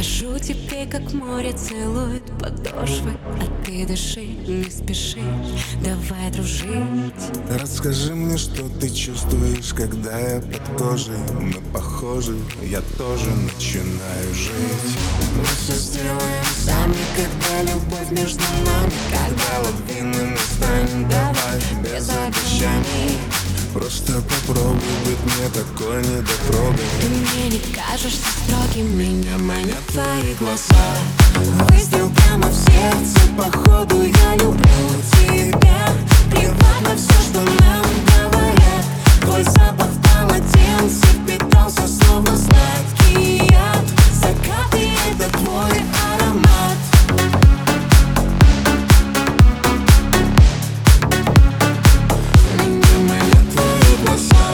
Скажу тебе, как море целует подошвы, а ты дыши, не спеши, давай дружить. Расскажи мне, что ты чувствуешь, когда я под кожей. Мы похожи, я тоже начинаю жить. Мы все сделаем сами, когда любовь между нами, когда лавинами станем, давай без обещаний. Просто попробуй быть мне такой недотрогой. Ты мне не кажешься строгим, меня манят твои глаза. Выстрел прямо в сердце, походу я люблю тебя. Плевать на все, что нам говорят. Твой запах в полотенце впитался, словно сладкий яд. Закаты — это твой аромат. Меня манят твои глаза.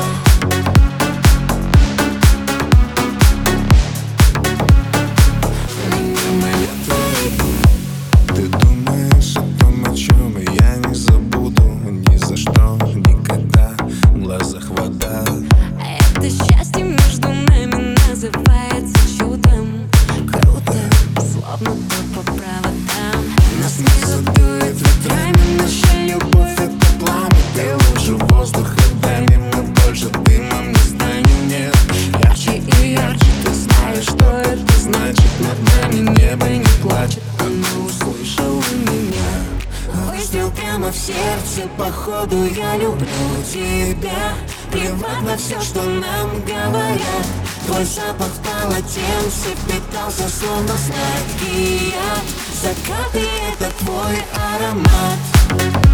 Ты думаешь о том, о чем я не забуду ни за что, никогда, в глазах вода. Это счастье между нами называется чудом. Круто, словно то по проводам. Нас не задует ветрами, наша любовь — это пламя. Ты лучше воздуха, дай мне, мы больше дымом не станем, нет. Ярче и ярче, ты знаешь, что это значит. Над нами небо не плачет, оно услышало меня. Выстрел прямо в сердце, походу я люблю тебя. Плевать на все, что нам говорят. Твой запах в полотенце впитался, словно сладкий яд. Закаты — это твой аромат.